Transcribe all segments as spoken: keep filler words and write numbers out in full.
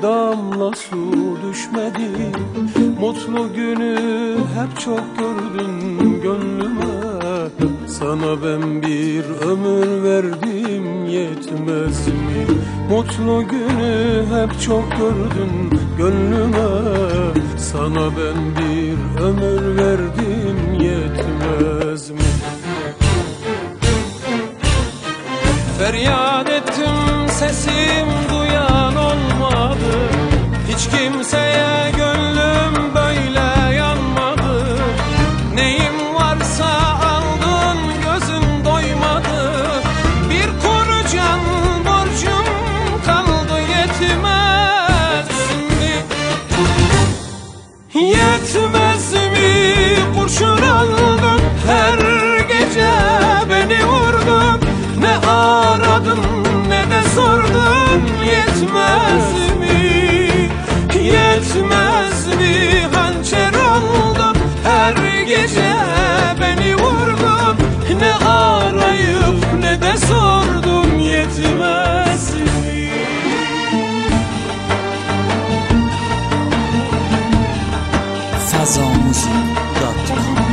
damla su düşmedi. Mutlu günü hep çok gördün gönlüme. Sana ben bir ömür verdim, yetmez mi? Mutlu günü hep çok gördün gönlüme. Sana ben bir ömür verdim, yetmez mi? Feryat ettim, sesim duyan olmadı. Hiç kimseye gönlüm böyle yanmadı. Neyim varsa aldın, gözüm doymadı. Bir kuru can borcum kaldı, yetmez mi? Yetmez mi? Kurşun aldın, her gece beni vurdun. Ne aradın ne de sordun, yetmez mi? Yetmez mi? Hançer oldun, her gece beni vurdun. Ne arayıp ne de sordun, yetmez mi? Fazomuzik nokta com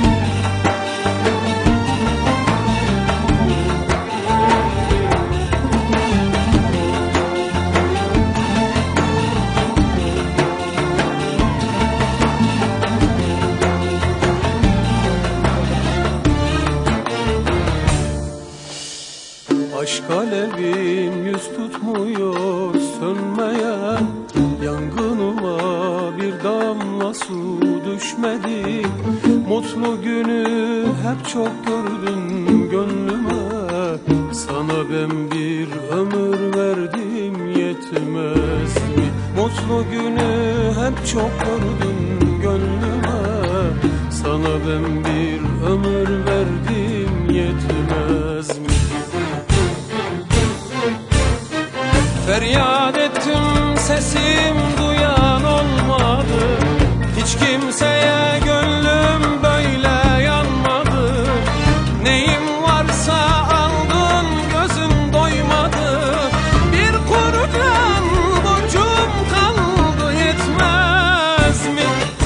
Aşk alevim yüz tutmuyor sönmeyen. Yangınıma bir damla su düşmedi. Mutlu günü hep çok gördün gönlüme. Sana ben bir ömür verdim, yetmez mi? Mutlu günü hep çok gördün gönlüme. Sana ben bir ömür verdim, yetmez mi? Feryat ettim, sesim duyan olmadı. Hiç kimseye gönlüm böyle yanmadı. Neyim varsa aldın, gözüm doymadı. Bir kuru can borcum kaldı, yetmez mi?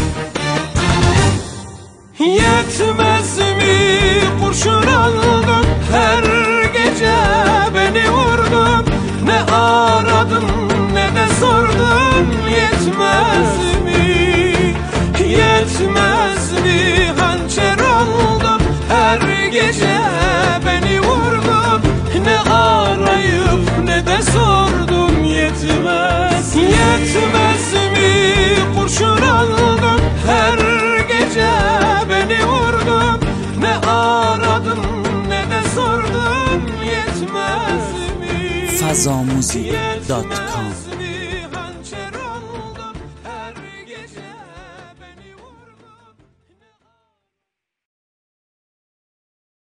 Yetmez mi? Kurşun aldın, her gece beni vurdun. Ne aradın ne de sordun, yetmez mi? Yetmez mi? Hançer oldum, her gece beni vurdun. Ne arayıp ne de sordun, yetmez. Yetmez mi? Kurşun aldın, her gece beni vurdun. Ne aradın ne de sordun, yetmez mi? fazomuzik nokta com